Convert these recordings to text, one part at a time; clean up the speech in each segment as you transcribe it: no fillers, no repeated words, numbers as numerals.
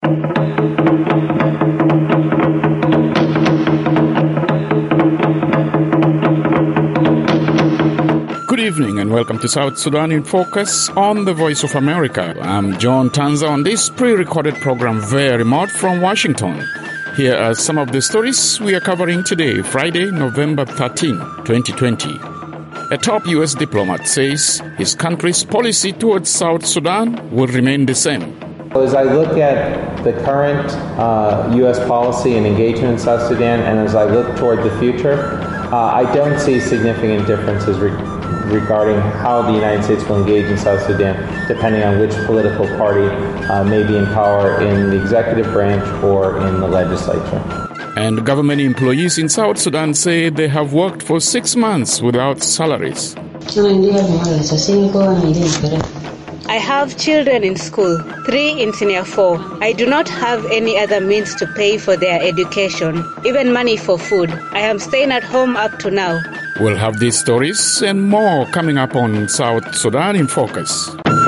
Good evening and welcome to South Sudan in Focus on the Voice of America. I'm John Tanza on this pre-recorded program very remote from Washington. Here are some of the stories we are covering today, Friday, November 13, 2020. A top U.S. diplomat says his country's policy towards South Sudan will remain the same. As I look at the current U.S. policy and engagement in South Sudan, and as I look toward the future, I don't see significant differences regarding how the United States will engage in South Sudan, depending on which political party may be in power in the executive branch or in the legislature. And government employees in South Sudan say they have worked for 6 months without salaries. I have children in school, 3 in senior 4. I do not have any other means to pay for their education, even money for food. I am staying at home up to now. We'll have these stories and more coming up on South Sudan in Focus.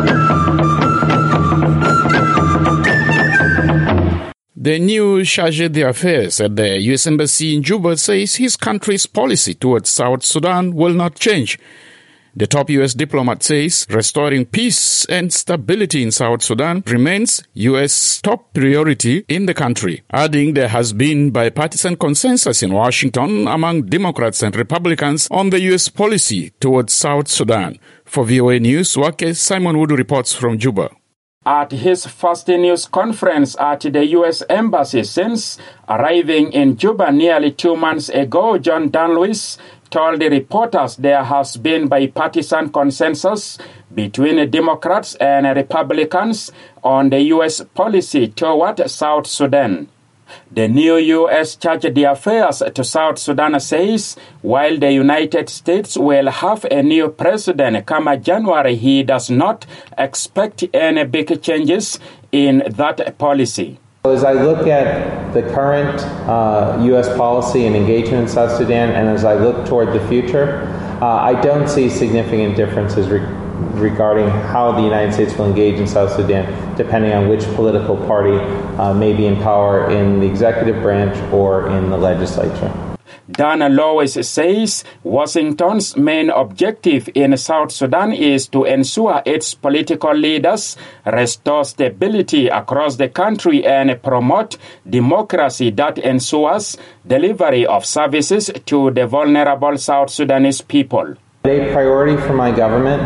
The new charge d'affaires at the U.S. Embassy in Juba says his country's policy towards South Sudan will not change. The top U.S. diplomat says restoring peace and stability in South Sudan remains U.S. top priority in the country, adding there has been bipartisan consensus in Washington among Democrats and Republicans on the U.S. policy towards South Sudan. For VOA News, Wake Simon Wood reports from Juba. At his first news conference at the U.S. Embassy since arriving in Juba nearly 2 months ago, John Dunlewis told the reporters there has been bipartisan consensus between Democrats and Republicans on the U.S. policy toward South Sudan. The new U.S. charge d'affaires to South Sudan says while the United States will have a new president come January, he does not expect any big changes in that policy. As I look at the current U.S. policy and engagement in South Sudan, and as I look toward the future, I don't see significant differences regarding how the United States will engage in South Sudan, depending on which political party may be in power in the executive branch or in the legislature. Dana Lois says Washington's main objective in South Sudan is to ensure its political leaders restore stability across the country and promote democracy that ensures delivery of services to the vulnerable South Sudanese people. A priority for my government,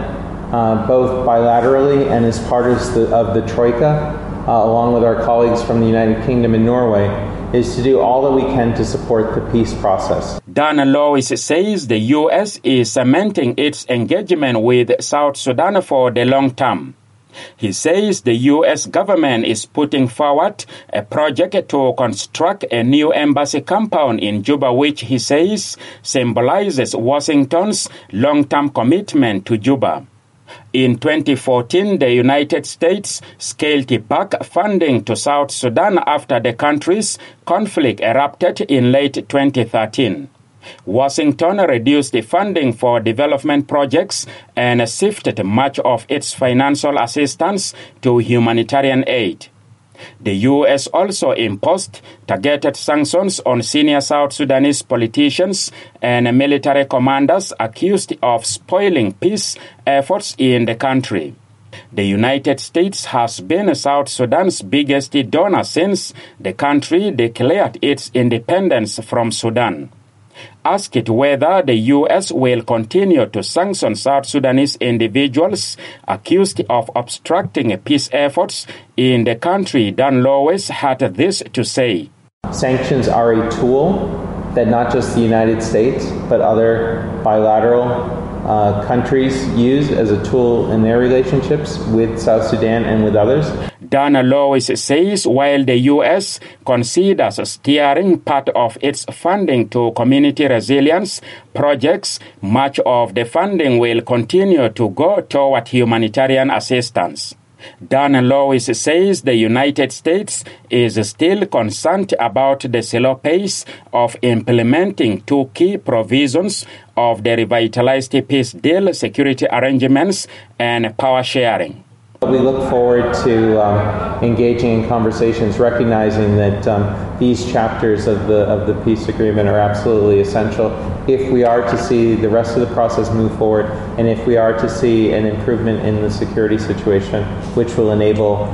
both bilaterally and as part of the Troika, along with our colleagues from the United Kingdom and Norway, is to do all that we can to support the peace process. Dana Lois says the U.S. is cementing its engagement with South Sudan for the long term. He says the U.S. government is putting forward a project to construct a new embassy compound in Juba, which he says symbolizes Washington's long-term commitment to Juba. In 2014, the United States scaled back funding to South Sudan after the country's conflict erupted in late 2013. Washington reduced the funding for development projects and shifted much of its financial assistance to humanitarian aid. The U.S. also imposed targeted sanctions on senior South Sudanese politicians and military commanders accused of spoiling peace efforts in the country. The United States has been South Sudan's biggest donor since the country declared its independence from Sudan. Asked whether the U.S. will continue to sanction South Sudanese individuals accused of obstructing peace efforts in the country, Dan Lois had this to say. Sanctions are a tool that not just the United States, but other bilateral countries use as a tool in their relationships with South Sudan and with others. Dana Lois says while the U.S. considers steering part of its funding to community resilience projects, much of the funding will continue to go toward humanitarian assistance. Dana Lois says the United States is still concerned about the slow pace of implementing 2 key provisions of the revitalized peace deal, security arrangements, and power sharing. We look forward to engaging in conversations, recognizing that these chapters of the peace agreement are absolutely essential if we are to see the rest of the process move forward and if we are to see an improvement in the security situation, which will enable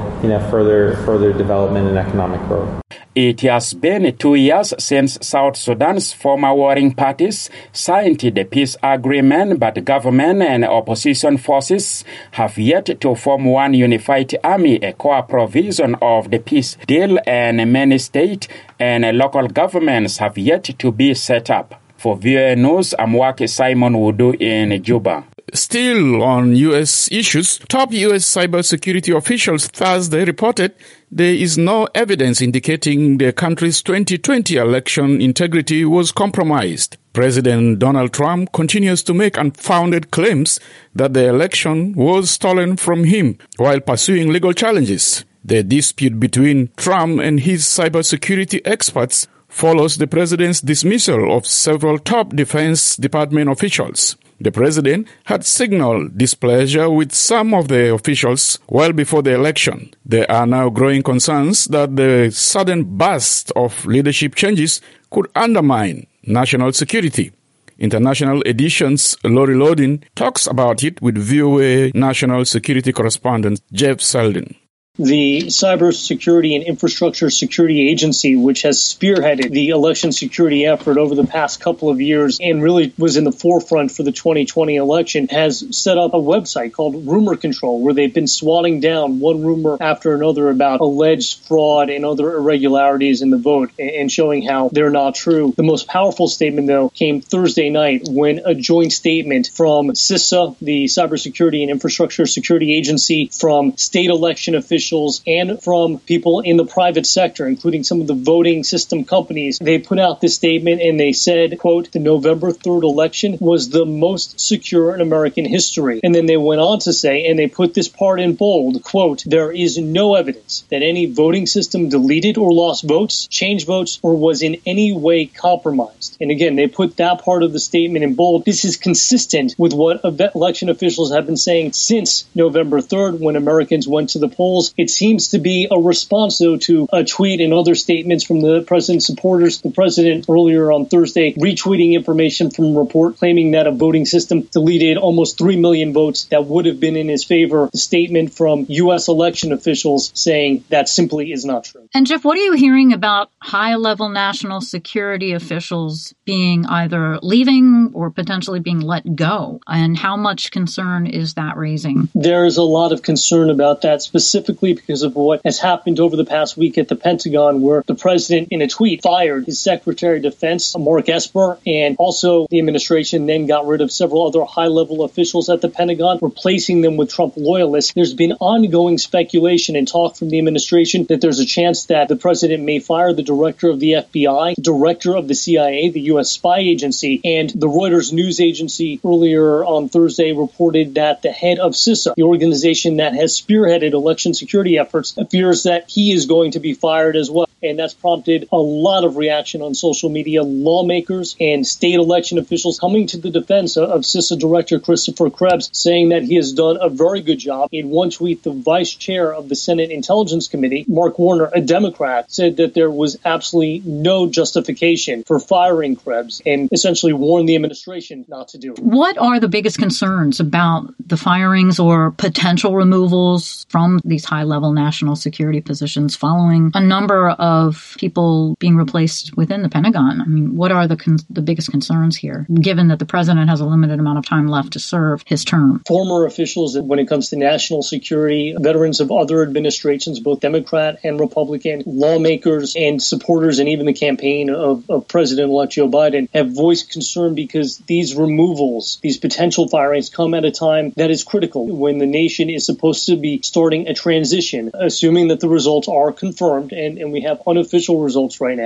further development and economic growth. It has been 2 years since South Sudan's former warring parties signed the peace agreement, but government and opposition forces have yet to form one unified army, a core provision of the peace deal, and many state and local governments have yet to be set up. For VOA News, I'm Waki Simon Wudu in Juba. Still on U.S. issues, top U.S. cybersecurity officials Thursday reported there is no evidence indicating the country's 2020 election integrity was compromised. President Donald Trump continues to make unfounded claims that the election was stolen from him while pursuing legal challenges. The dispute between Trump and his cybersecurity experts follows the president's dismissal of several top Defense Department officials. The president had signaled displeasure with some of the officials well before the election. There are now growing concerns that the sudden burst of leadership changes could undermine national security. International Edition's Lori Loudon talks about it with VOA national security correspondent Jeff Selden. The Cybersecurity and Infrastructure Security Agency, which has spearheaded the election security effort over the past couple of years and really was in the forefront for the 2020 election, has set up a website called Rumor Control, where they've been swatting down one rumor after another about alleged fraud and other irregularities in the vote and showing how they're not true. The most powerful statement, though, came Thursday night when a joint statement from CISA, the Cybersecurity and Infrastructure Security Agency, from state election officials, and from people in the private sector, including some of the voting system companies. They put out this statement and they said, quote, the November 3rd election was the most secure in American history. And then they went on to say, and they put this part in bold, quote, there is no evidence that any voting system deleted or lost votes, changed votes, or was in any way compromised. And again, they put that part of the statement in bold. This is consistent with what election officials have been saying since November 3rd when Americans went to the polls. It seems to be a response, though, to a tweet and other statements from the president's supporters. The president earlier on Thursday retweeting information from a report claiming that a voting system deleted almost 3 million votes that would have been in his favor. The statement from U.S. election officials saying that simply is not true. And Jeff, what are you hearing about high-level national security officials being either leaving or potentially being let go? And how much concern is that raising? There's a lot of concern about that, specifically because of what has happened over the past week at the Pentagon, where the president, in a tweet, fired his Secretary of Defense, Mark Esper, and also the administration then got rid of several other high-level officials at the Pentagon, replacing them with Trump loyalists. There's been ongoing speculation and talk from the administration that there's a chance that the president may fire the director of the FBI, the director of the CIA, the U.S. spy agency, and the Reuters news agency earlier on Thursday reported that the head of CISA, the organization that has spearheaded election security efforts, fears that he is going to be fired as well. And that's prompted a lot of reaction on social media. Lawmakers and state election officials coming to the defense of CISA Director Christopher Krebs, saying that he has done a very good job. In one tweet, the vice chair of the Senate Intelligence Committee, Mark Warner, a Democrat, said that there was absolutely no justification for firing Krebs and essentially warned the administration not to do it. What are the biggest concerns about the firings or potential removals from these high-level national security positions following a number of people being replaced within the Pentagon? I mean, what are the biggest concerns here, given that the president has a limited amount of time left to serve his term? Former officials, when it comes to national security, veterans of other administrations, both Democrat and Republican, lawmakers and supporters, and even the campaign of President-elect Joe Biden have voiced concern because these removals, these potential firings, come at a time that is critical when the nation is supposed to be starting a transition, assuming that the results are confirmed, and we have unofficial results right now.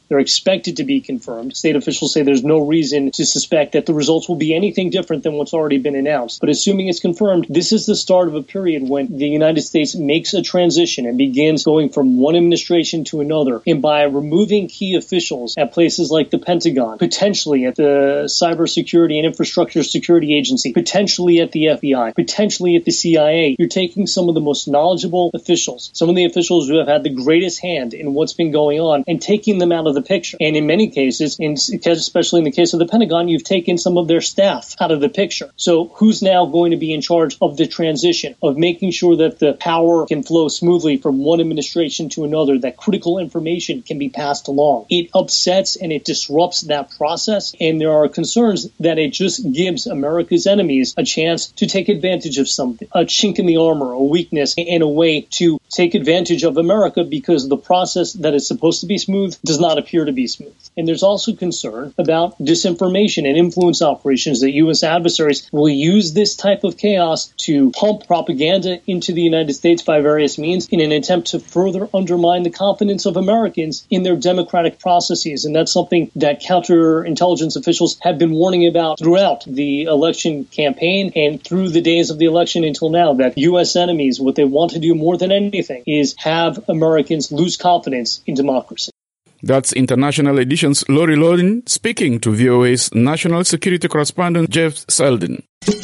They're expected to be confirmed. State officials say there's no reason to suspect that the results will be anything different than what's already been announced. But assuming it's confirmed, this is the start of a period when the United States makes a transition and begins going from one administration to another. And by removing key officials at places like the Pentagon, potentially at the Cybersecurity and Infrastructure Security Agency, potentially at the FBI, potentially at the CIA, you're taking some of the most knowledgeable officials, some of the officials who have had the greatest hand in what's been going on, and taking them out of the picture. And in many cases, especially in the case of the Pentagon, you've taken some of their staff out of the picture. So who's now going to be in charge of the transition, of making sure that the power can flow smoothly from one administration to another, that critical information can be passed along? It upsets and it disrupts that process, and there are concerns that it just gives America's enemies a chance to take advantage of something, a chink in the armor, a weakness, and a way to take advantage of America, because the process that is supposed to be smooth does not appear to be smooth. And there's also concern about disinformation and influence operations, that U.S. adversaries will use this type of chaos to pump propaganda into the United States by various means in an attempt to further undermine the confidence of Americans in their democratic processes. And that's something that counterintelligence officials have been warning about throughout the election campaign and through the days of the election until now, that U.S. enemies, what they want to do more than anything is have Americans lose confidence in democracy. That's International Edition's Laurie Loden speaking to VOA's national security correspondent Jeff Selden.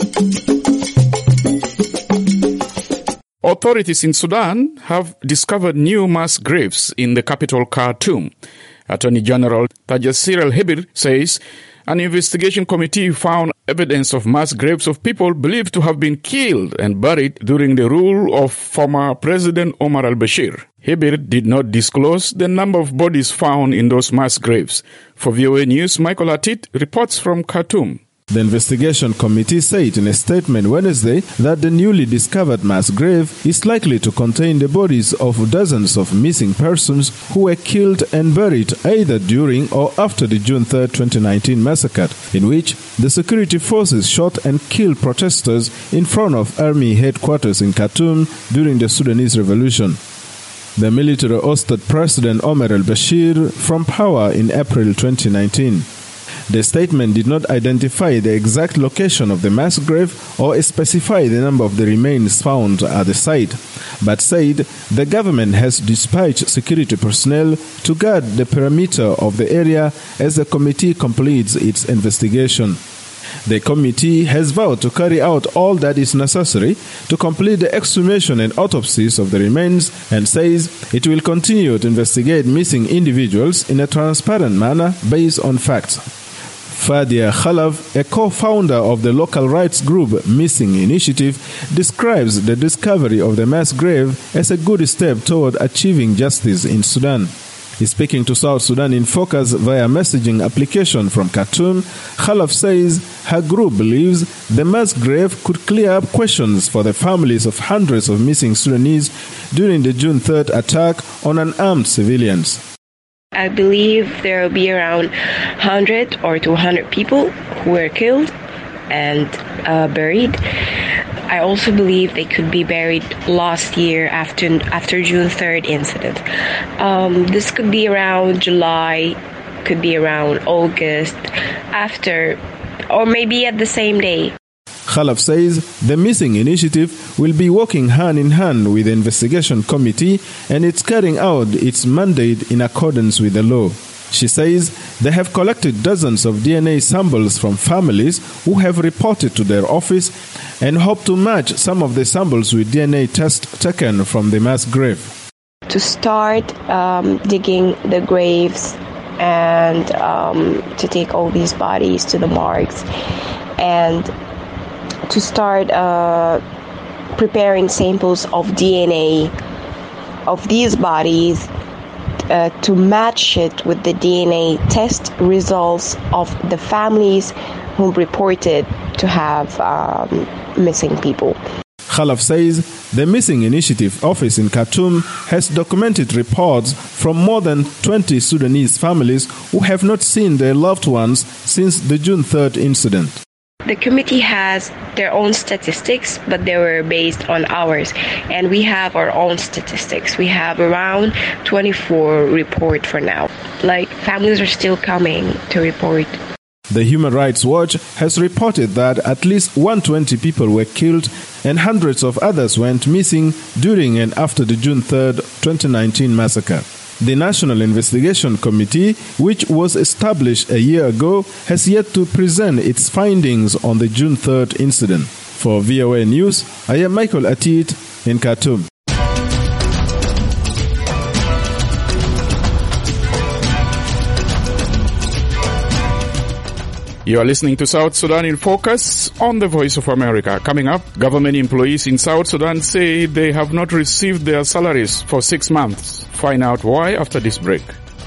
Authorities in Sudan have discovered new mass graves in the capital Khartoum. Attorney General Tajassir al-Hibir says an investigation committee found evidence of mass graves of people believed to have been killed and buried during the rule of former President Omar al-Bashir. Hibir did not disclose the number of bodies found in those mass graves. For VOA News, Michael Atit reports from Khartoum. The investigation committee said in a statement Wednesday that the newly discovered mass grave is likely to contain the bodies of dozens of missing persons who were killed and buried either during or after the June 3, 2019 massacre, in which the security forces shot and killed protesters in front of army headquarters in Khartoum during the Sudanese revolution. The military ousted President Omar al-Bashir from power in April 2019. The statement did not identify the exact location of the mass grave or specify the number of the remains found at the site, but said the government has dispatched security personnel to guard the perimeter of the area as the committee completes its investigation. The committee has vowed to carry out all that is necessary to complete the exhumation and autopsies of the remains, and says it will continue to investigate missing individuals in a transparent manner based on facts. Fadia Khalaf, a co-founder of the local rights group Missing Initiative, describes the discovery of the mass grave as a good step toward achieving justice in Sudan. Speaking to South Sudan in Focus via messaging application from Khartoum, Khalaf says her group believes the mass grave could clear up questions for the families of hundreds of missing Sudanese during the June 3rd attack on unarmed civilians. I believe there will be around 100 or 200 people who were killed and buried. I also believe they could be buried last year after June 3rd incident. This could be around July, could be around August, after, or maybe at the same day. Khalaf says the Missing Initiative will be working hand in hand with the investigation committee, and it's carrying out its mandate in accordance with the law. She says they have collected dozens of DNA samples from families who have reported to their office and hope to match some of the samples with DNA tests taken from the mass grave. To start digging the graves and to take all these bodies to the morgues and to start preparing samples of DNA of these bodies to match it with the DNA test results of the families who reported to have missing people. Khalaf says the Missing Initiative office in Khartoum has documented reports from more than 20 Sudanese families who have not seen their loved ones since the June 3rd incident. The committee has their own statistics, but they were based on ours. And we have our own statistics. We have around 24 report for now. Like, families are still coming to report. The Human Rights Watch has reported that at least 120 people were killed and hundreds of others went missing during and after the June 3, 2019 massacre. The National Investigation Committee, which was established a year ago, has yet to present its findings on the June 3rd incident. For VOA News, I am Michael Atit in Khartoum. You are listening to South Sudan in Focus on the Voice of America. Coming up, government employees in South Sudan say they have not received their salaries for 6 months. Find out why after this break.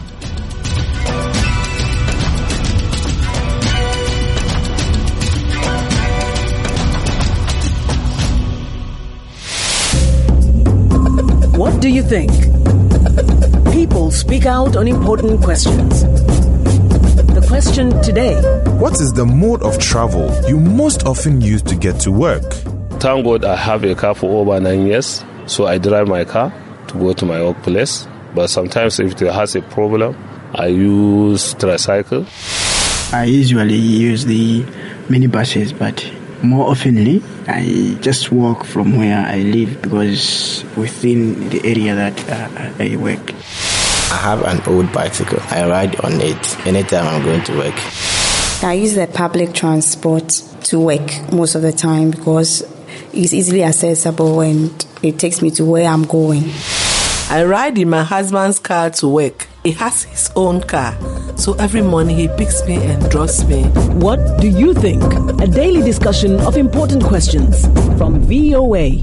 What do you think? People speak out on important questions. The question today: what is the mode of travel you most often use to get to work? Thank God I have a car for over 9 years, so I drive my car to go to my workplace. But sometimes if it has a problem, I use tricycle. I usually use the minibuses, but more oftenly I just walk from where I live because within the area that I work. I have an old bicycle. I ride on it anytime I'm going to work. I use the public transport to work most of the time because it's easily accessible and it takes me to where I'm going. I ride in my husband's car to work. He has his own car, so every morning he picks me and drops me. What do you think? A daily discussion of important questions from VOA.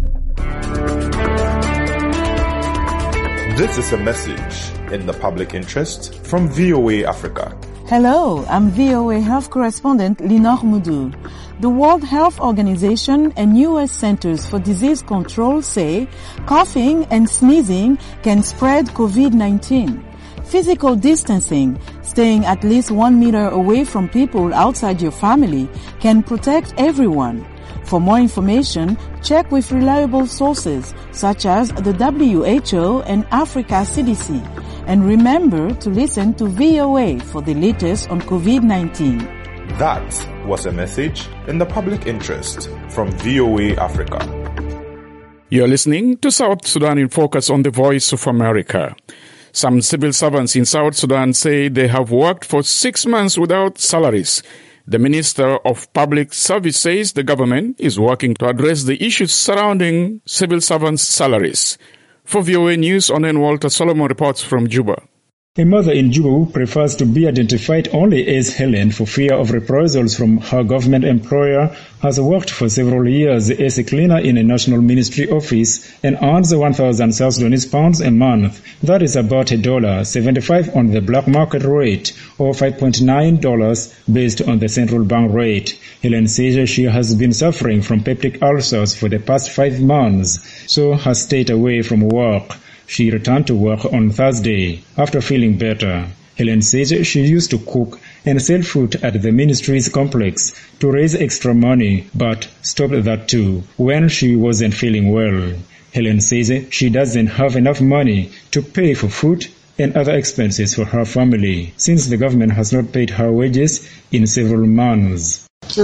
This is a message in the public interest from VOA Africa. Hello, I'm VOA Health Correspondent Linor Moudou. The World Health Organization and U.S. Centers for Disease Control say coughing and sneezing can spread COVID-19. Physical distancing, staying at least 1 meter away from people outside your family, can protect everyone. For more information, check with reliable sources such as the WHO and Africa CDC. And remember to listen to VOA for the latest on COVID-19. That was a message in the public interest from VOA Africa. You're listening to South Sudan in Focus on the Voice of America. Some civil servants in South Sudan say they have worked for 6 months without salaries. The Minister of Public Service says the government is working to address the issues surrounding civil servants' salaries. For VOA News, Onen Walter Solomon reports from Juba. A mother in Juba who prefers to be identified only as Helen for fear of reprisals from her government employer has worked for several years as a cleaner in a national ministry office and earns 1,000 South Sudanese pounds a month. That is about $1.75 on the black market rate or $5.9 based on the central bank rate. Helen says she has been suffering from peptic ulcers for the past 5 months, so has stayed away from work. She returned to work on Thursday after feeling better. Helen says she used to cook and sell food at the ministry's complex to raise extra money, but stopped that too when she wasn't feeling well. Helen says she doesn't have enough money to pay for food and other expenses for her family, since the government has not paid her wages in several months.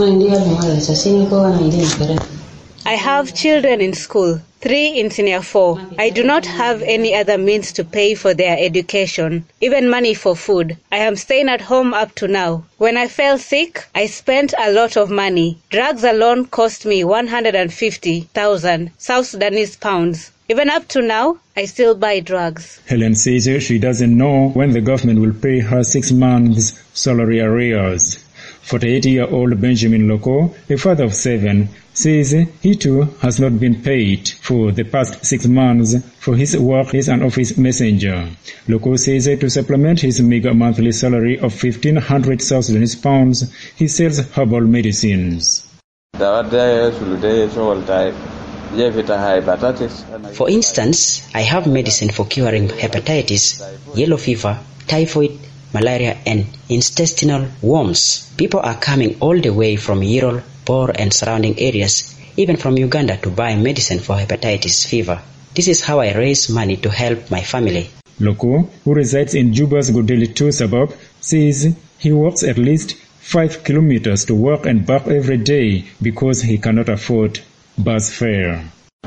I have children in school, 3 in senior 4. I do not have any other means to pay for their education, even money for food. I am staying at home up to now. When I fell sick, I spent a lot of money. Drugs alone cost me 150,000 South Sudanese pounds. Even up to now, I still buy drugs. Helen says she doesn't know when the government will pay her 6 months' salary arrears. 48-year-old Benjamin Loko, a father of 7, says he too has not been paid for the past 6 months for his work as an office messenger. Loko says to supplement his meager monthly salary of 1,500 South Sudanese pounds, he sells herbal medicines. For instance, I have medicine for curing hepatitis, yellow fever, typhoid, malaria, and intestinal worms. People are coming all the way from Yirol, Bor, and surrounding areas, even from Uganda, to buy medicine for hepatitis fever. This is how I raise money to help my family. Loko, who resides in Juba's Godeli 2 suburb, says he walks at least 5 kilometers to work and back every day because he cannot afford bus fare.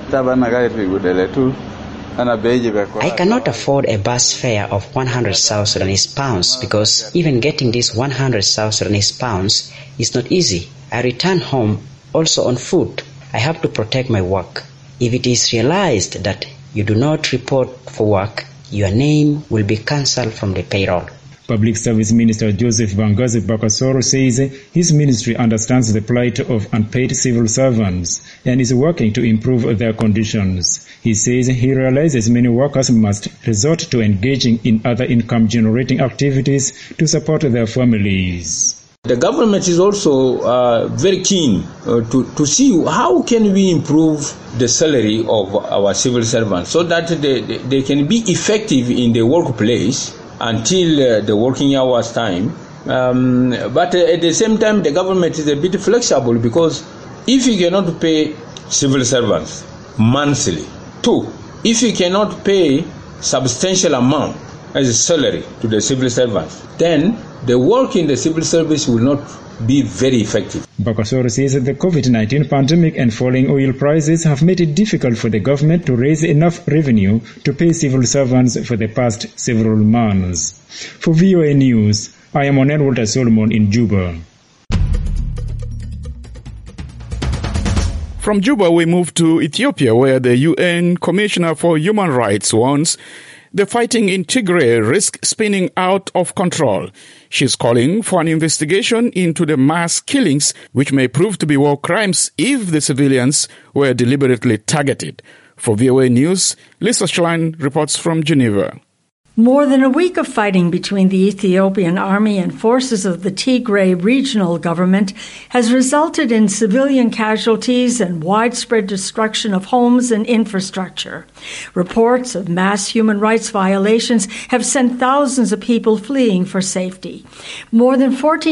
I cannot afford a bus fare of 100 South Sudanese pounds because even getting this 100 South Sudanese pounds is not easy. I return home also on foot. I have to protect my work. If it is realized that you do not report for work, your name will be cancelled from the payroll. Public Service Minister Joseph Bangazi Bakasoro says his ministry understands the plight of unpaid civil servants and is working to improve their conditions. He says he realizes many workers must resort to engaging in other income-generating activities to support their families. The government is also very keen to see how can we improve the salary of our civil servants so that they can be effective in the workplace until the working hours time. But at the same time, the government is a bit flexible because if you cannot pay civil servants monthly, two, if you cannot pay substantial amount as a salary to the civil servants, then the work in the civil service will not be very effective. Bakasoro says that the COVID-19 pandemic and falling oil prices have made it difficult for the government to raise enough revenue to pay civil servants for the past several months. For VOA News, I am Onel Walter Solomon in Juba. From Juba, we move to Ethiopia, where the UN Commissioner for Human Rights warns the fighting in Tigray risks spinning out of control. She's calling for an investigation into the mass killings, which may prove to be war crimes if the civilians were deliberately targeted. For VOA News, Lisa Schlein reports from Geneva. More than a week of fighting between the Ethiopian army and forces of the Tigray regional government has resulted in civilian casualties and widespread destruction of homes and infrastructure. Reports of mass human rights violations have sent thousands of people fleeing for safety. More than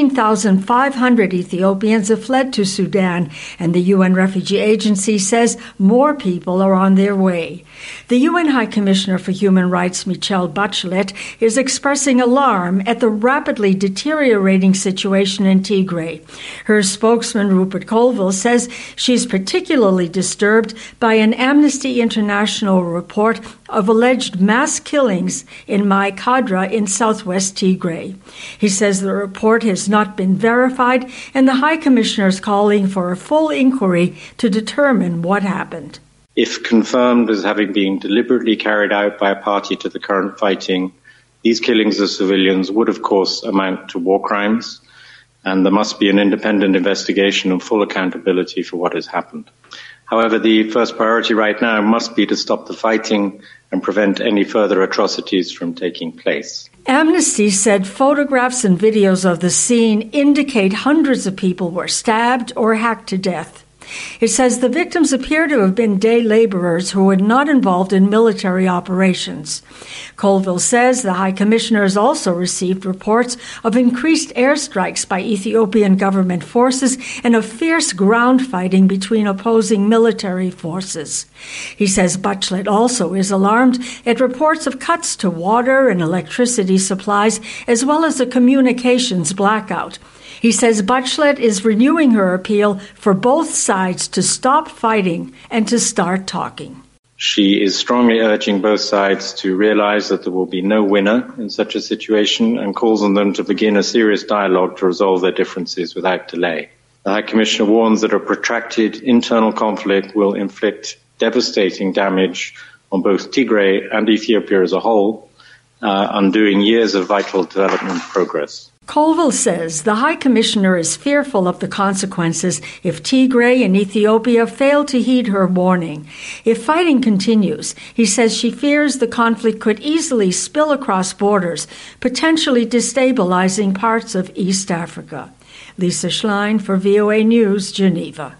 14,500 Ethiopians have fled to Sudan, and the UN Refugee Agency says more people are on their way. The UN High Commissioner for Human Rights, Michelle Bachelet, is expressing alarm at the rapidly deteriorating situation in Tigray. Her spokesman, Rupert Colville, says she's particularly disturbed by an Amnesty International report of alleged mass killings in Mai Kadra in southwest Tigray. He says the report has not been verified, and the High Commissioner is calling for a full inquiry to determine what happened. If confirmed as having been deliberately carried out by a party to the current fighting, these killings of civilians would, of course, amount to war crimes, and there must be an independent investigation and full accountability for what has happened. However, the first priority right now must be to stop the fighting and prevent any further atrocities from taking place. Amnesty said photographs and videos of the scene indicate hundreds of people were stabbed or hacked to death. It says the victims appear to have been day laborers who were not involved in military operations. Colville says the High Commissioner has also received reports of increased airstrikes by Ethiopian government forces and of fierce ground fighting between opposing military forces. He says Bachelet also is alarmed at reports of cuts to water and electricity supplies, as well as a communications blackout. He says Bachelet is renewing her appeal for both sides to stop fighting and to start talking. She is strongly urging both sides to realize that there will be no winner in such a situation and calls on them to begin a serious dialogue to resolve their differences without delay. The High Commissioner warns that a protracted internal conflict will inflict devastating damage on both Tigray and Ethiopia as a whole, undoing years of vital development progress. Colville says the High Commissioner is fearful of the consequences if Tigray and Ethiopia fail to heed her warning. If fighting continues, he says she fears the conflict could easily spill across borders, potentially destabilizing parts of East Africa. Lisa Schlein for VOA News, Geneva.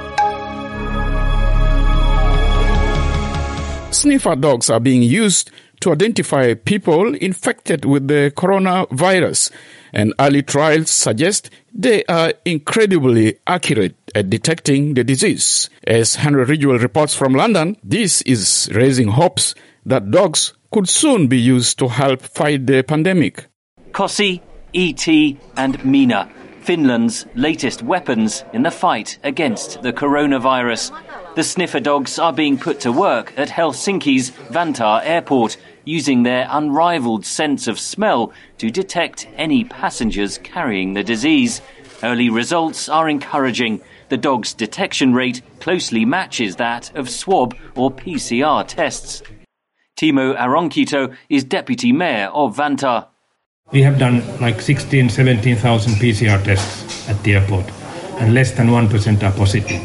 Sniffer dogs are being used to identify people infected with the coronavirus, and early trials suggest they are incredibly accurate at detecting the disease. As Henry Ridgwell reports from London, this is raising hopes that dogs could soon be used to help fight the pandemic. Kossi, E.T. and Mina, Finland's latest weapons in the fight against the coronavirus. The sniffer dogs are being put to work at Helsinki's Vantaa airport, using their unrivaled sense of smell to detect any passengers carrying the disease. Early results are encouraging. The dog's detection rate closely matches that of swab or PCR tests. Timo Aronkito is deputy mayor of Vantaa. We have done like 17,000 PCR tests at the airport, and less than 1% are positive.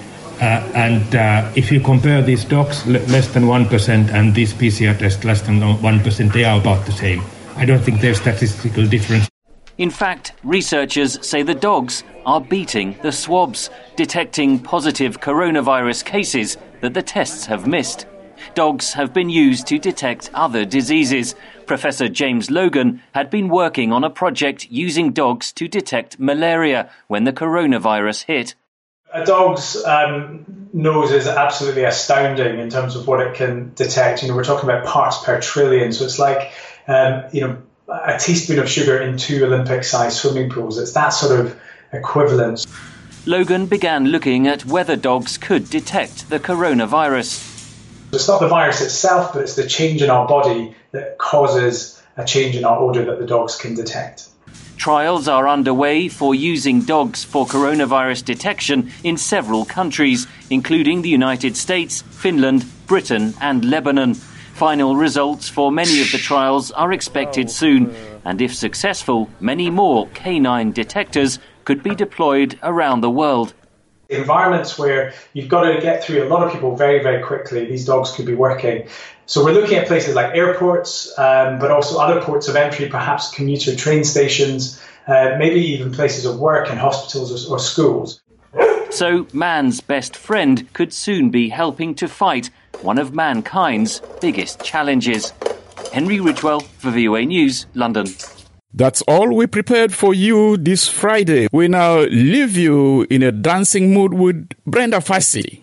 If you compare these dogs, less than 1%, and these PCR tests, less than 1%, they are about the same. I don't think there's statistical difference. In fact, researchers say the dogs are beating the swabs, detecting positive coronavirus cases that the tests have missed. Dogs have been used to detect other diseases. Professor James Logan had been working on a project using dogs to detect malaria when the coronavirus hit. A dog's nose is absolutely astounding in terms of what it can detect. We're talking about parts per trillion, so it's like a teaspoon of sugar in 2 Olympic-sized swimming pools. It's that sort of equivalence. Logan began looking at whether dogs could detect the coronavirus. It's not the virus itself, but it's the change in our body that causes a change in our odour that the dogs can detect. Trials are underway for using dogs for coronavirus detection in several countries, including the United States, Finland, Britain and Lebanon. Final results for many of the trials are expected soon, and if successful, many more canine detectors could be deployed around the world. Environments where you've got to get through a lot of people very, very quickly, these dogs could be working. So we're looking at places like airports, but also other ports of entry, perhaps commuter train stations, maybe even places of work in hospitals or schools. So man's best friend could soon be helping to fight one of mankind's biggest challenges. Henry Ridgwell for VOA News, London. That's all we prepared for you this Friday. We now leave you in a dancing mood with Brenda Fassie.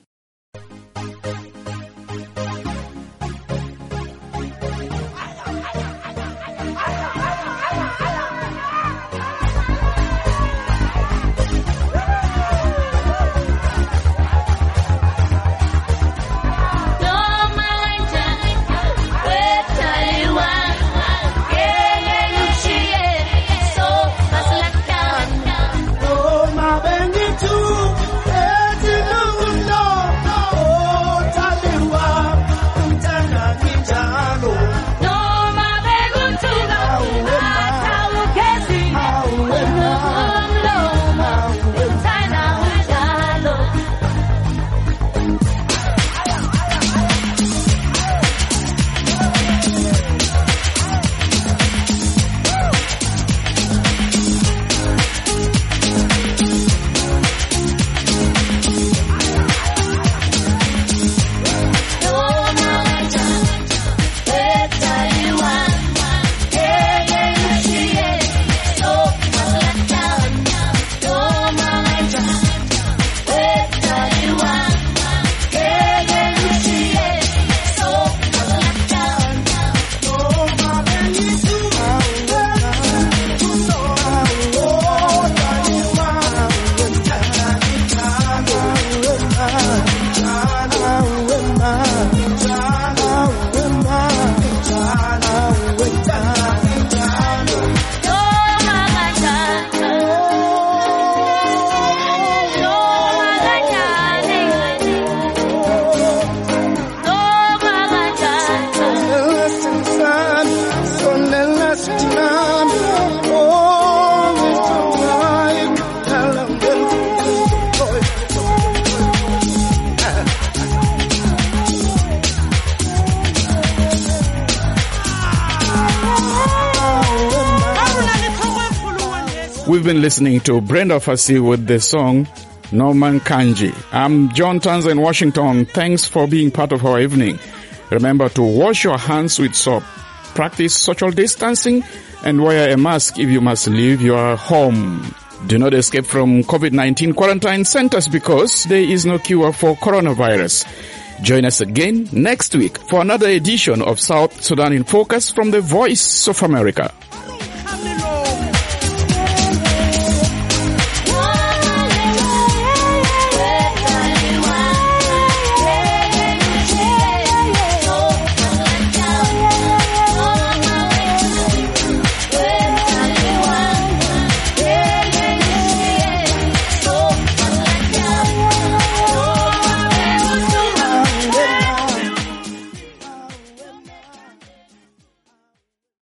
We've been listening to Brenda Fassie with the song No Man Kanji. I'm John Tanza in Washington. Thanks for being part of our evening. Remember to wash your hands with soap, practice social distancing, and wear a mask if you must leave your home. Do not escape from COVID-19 quarantine centers because there is no cure for coronavirus. Join us again next week for another edition of South Sudan in Focus from the Voice of America.